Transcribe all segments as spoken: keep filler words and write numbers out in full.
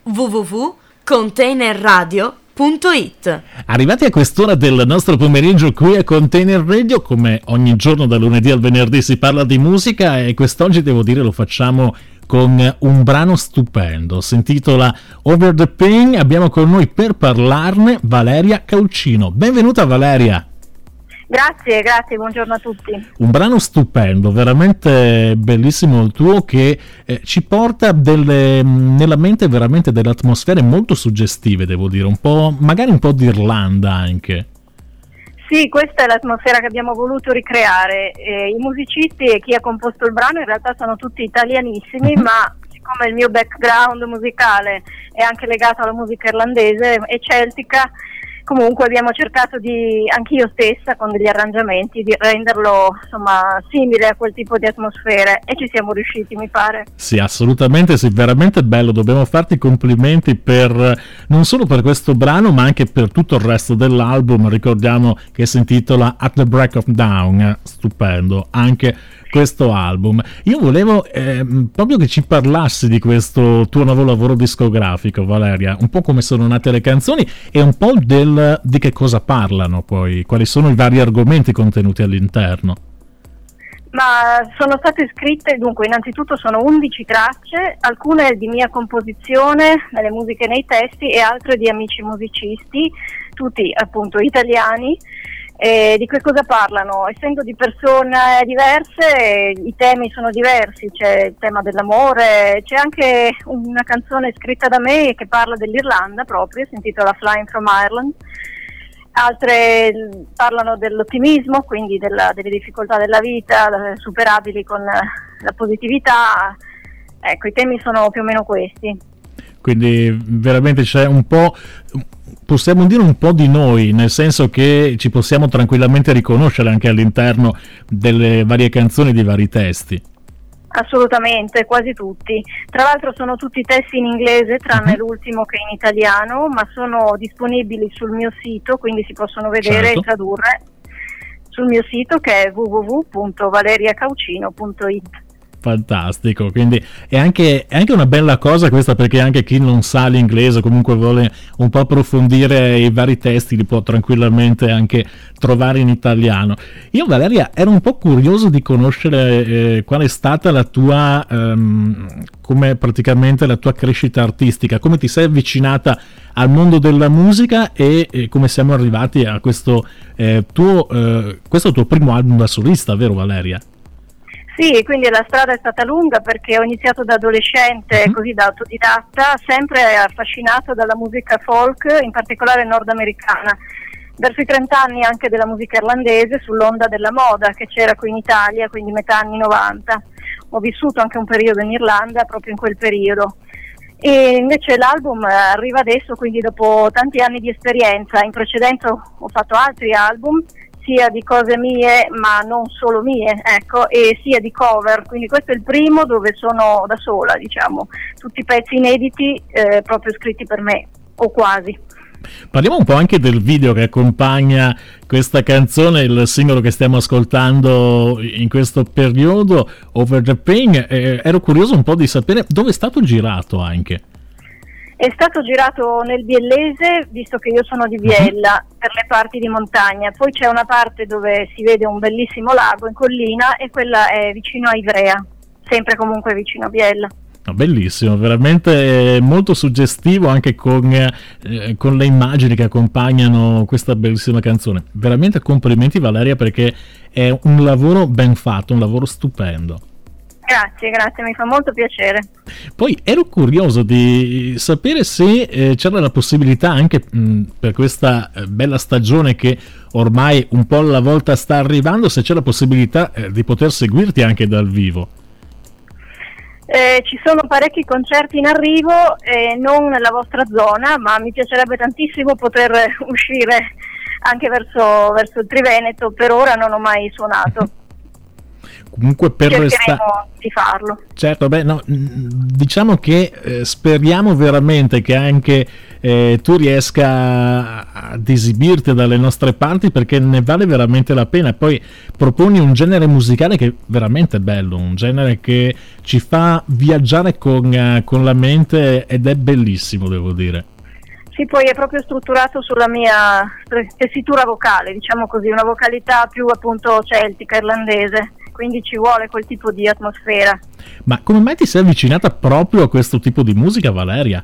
w w w punto container radio punto it. Arrivati a quest'ora del nostro pomeriggio qui a Container Radio, come ogni giorno da lunedì al venerdì si parla di musica e quest'oggi devo dire lo facciamo con un brano stupendo, si intitola Over the Pain. Abbiamo con noi per parlarne Valeria Caucino. Benvenuta Valeria. Grazie, grazie, buongiorno a tutti. Un brano stupendo, veramente bellissimo il tuo, che eh, ci porta delle, nella mente veramente delle atmosfere molto suggestive, devo dire, un po', magari un po' di Irlanda anche. Sì, questa è l'atmosfera che abbiamo voluto ricreare. Eh, I musicisti e chi ha composto il brano in realtà sono tutti italianissimi, mm-hmm. ma siccome il mio background musicale è anche legato alla musica irlandese e celtica, comunque abbiamo cercato di, anch'io stessa con degli arrangiamenti, di renderlo insomma simile a quel tipo di atmosfere, e ci siamo riusciti, mi pare. Sì, assolutamente, sì, veramente bello. Dobbiamo farti i complimenti per non solo per questo brano ma anche per tutto il resto dell'album. Ricordiamo che si intitola At the Break of Dawn, stupendo anche questo album. Io volevo eh, proprio che ci parlassi di questo tuo nuovo lavoro discografico, Valeria, un po' come sono nate le canzoni e un po' del di che cosa parlano, poi quali sono i vari argomenti contenuti all'interno. Ma sono state scritte, dunque, innanzitutto sono undici tracce, alcune di mia composizione nelle musiche e nei testi e altre di amici musicisti, tutti appunto italiani. Eh, di che cosa parlano? Essendo di persone diverse, i temi sono diversi, c'è il tema dell'amore, c'è anche una canzone scritta da me che parla dell'Irlanda proprio, si intitola Flying from Ireland, altre parlano dell'ottimismo, quindi della, delle difficoltà della vita, superabili con la positività. Ecco, i temi sono più o meno questi. Quindi veramente c'è un po', possiamo dire un po' di noi, nel senso che ci possiamo tranquillamente riconoscere anche all'interno delle varie canzoni, dei vari testi. Assolutamente, quasi tutti. Tra l'altro sono tutti testi in inglese, tranne uh-huh. l'ultimo che è in italiano, ma sono disponibili sul mio sito, quindi si possono vedere certo. e tradurre sul mio sito, che è w w w punto valeria caucino punto it. Fantastico, quindi è anche, è anche una bella cosa questa, perché anche chi non sa l'inglese, comunque vuole un po' approfondire i vari testi, li può tranquillamente anche trovare in italiano. Io, Valeria, ero un po' curioso di conoscere eh, qual è stata la tua ehm, come praticamente la tua crescita artistica, come ti sei avvicinata al mondo della musica e, e come siamo arrivati a questo eh, tuo eh, questo tuo primo album da solista, vero Valeria? Sì, quindi la strada è stata lunga, perché ho iniziato da adolescente, uh-huh. così da autodidatta, sempre affascinato dalla musica folk, in particolare nordamericana. Verso i trenta anni anche della musica irlandese, sull'onda della moda che c'era qui in Italia, quindi metà anni novanta. Ho vissuto anche un periodo in Irlanda, proprio in quel periodo. E invece l'album arriva adesso, quindi dopo tanti anni di esperienza. In precedenza ho fatto altri album, sia di cose mie ma non solo mie, ecco, e sia di cover, quindi questo è il primo dove sono da sola, diciamo, tutti pezzi inediti eh, proprio scritti per me, o quasi. Parliamo un po' anche del video che accompagna questa canzone, il singolo che stiamo ascoltando in questo periodo, Over the Pain. Eh, ero curioso un po' di sapere dove è stato girato anche. È stato girato nel Biellese, visto che io sono di Biella, uh-huh. per le parti di montagna. Poi c'è una parte dove si vede un bellissimo lago in collina, e quella è vicino a Ivrea, sempre comunque vicino a Biella. Bellissimo, veramente molto suggestivo, anche con, eh, con le immagini che accompagnano questa bellissima canzone. Veramente complimenti Valeria, perché è un lavoro ben fatto, un lavoro stupendo. Grazie, grazie, mi fa molto piacere. Poi ero curioso di sapere se eh, c'era la possibilità anche mh, per questa eh, bella stagione che ormai un po' alla volta sta arrivando, se c'è la possibilità eh, di poter seguirti anche dal vivo. Eh, ci sono parecchi concerti in arrivo, eh, non nella vostra zona, ma mi piacerebbe tantissimo poter uscire anche verso, verso il Triveneto. Per ora non ho mai suonato. comunque per cercheremo resta- di farlo. Certo, beh, no, diciamo che eh, speriamo veramente che anche eh, tu riesca ad esibirti dalle nostre parti, perché ne vale veramente la pena. Poi proponi un genere musicale che è veramente bello, un genere che ci fa viaggiare con, uh, con la mente, ed è bellissimo, devo dire. Sì, poi è proprio strutturato sulla mia tessitura vocale, diciamo così, una vocalità più appunto celtica, irlandese, quindi ci vuole quel tipo di atmosfera. Ma come mai ti sei avvicinata proprio a questo tipo di musica, Valeria?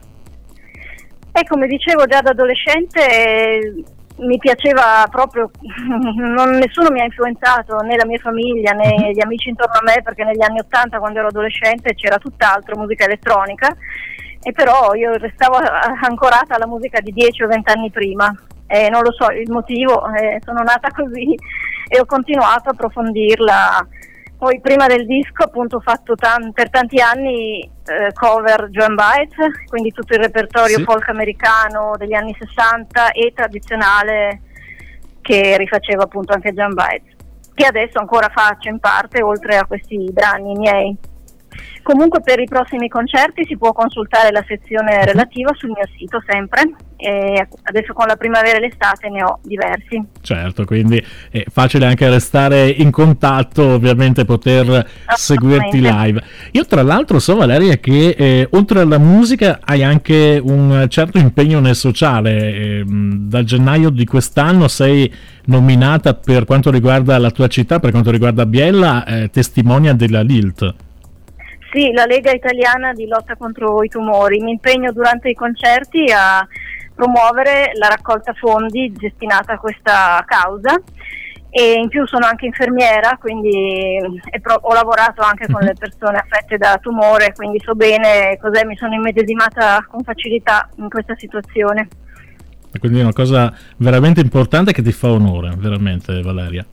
E come dicevo già da adolescente, eh, mi piaceva proprio, non, nessuno mi ha influenzato, né la mia famiglia né gli amici intorno a me, perché negli anni ottanta, quando ero adolescente, c'era tutt'altro, musica elettronica, e però io restavo ancorata alla musica di dieci o venti anni prima, e non lo so il motivo, eh, sono nata così e ho continuato a approfondirla. Poi prima del disco appunto ho fatto tan- per tanti anni eh, cover Joan Baez, quindi tutto il repertorio sì. folk americano degli anni sessanta e tradizionale che rifaceva appunto anche Joan Baez, che adesso ancora faccio in parte, oltre a questi brani miei. Comunque per i prossimi concerti si può consultare la sezione relativa sul mio sito sempre, e adesso con la primavera e l'estate ne ho diversi. Certo, quindi è facile anche restare in contatto, ovviamente poter seguirti live. Io tra l'altro so, Valeria, che eh, oltre alla musica hai anche un certo impegno nel sociale. Eh, da gennaio di quest'anno sei nominata, per quanto riguarda la tua città, per quanto riguarda Biella, eh, testimonia della L I L T. Sì, la Lega Italiana di Lotta contro i Tumori. Mi impegno durante i concerti a promuovere la raccolta fondi destinata a questa causa, e in più sono anche infermiera, quindi e pro- ho lavorato anche con le persone affette da tumore, quindi so bene cos'è, mi sono immedesimata con facilità in questa situazione. Quindi è una cosa veramente importante che ti fa onore, veramente, Valeria.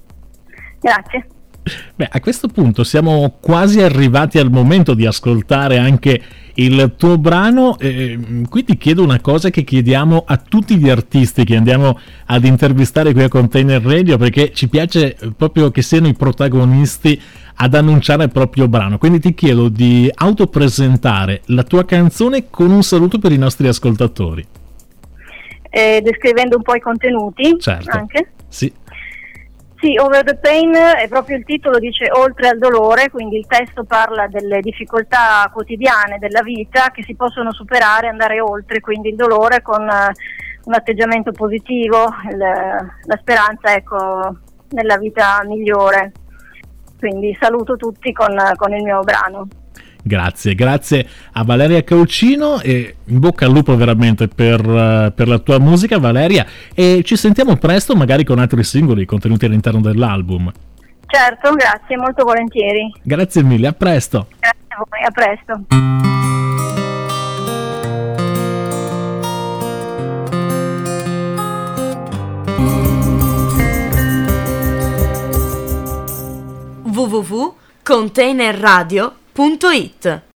Grazie. Beh, a questo punto siamo quasi arrivati al momento di ascoltare anche il tuo brano. Eh, qui ti chiedo una cosa che chiediamo a tutti gli artisti che andiamo ad intervistare qui a Container Radio, perché ci piace proprio che siano i protagonisti ad annunciare il proprio brano. Quindi ti chiedo di autopresentare la tua canzone con un saluto per i nostri ascoltatori. Eh, descrivendo un po' i contenuti, certo. Anche? Sì. Sì, Over the Pain è proprio il titolo, dice oltre al dolore, quindi il testo parla delle difficoltà quotidiane della vita che si possono superare e andare oltre, quindi il dolore con uh, un atteggiamento positivo, il, la speranza, ecco, nella vita migliore. Quindi saluto tutti con, con il mio brano. Grazie, grazie a Valeria Caucino, e in bocca al lupo veramente per, uh, per la tua musica, Valeria, e ci sentiamo presto magari con altri singoli contenuti all'interno dell'album. Certo, grazie, molto volentieri. Grazie mille, a presto. Grazie a voi, a presto. w w w punto container radio punto it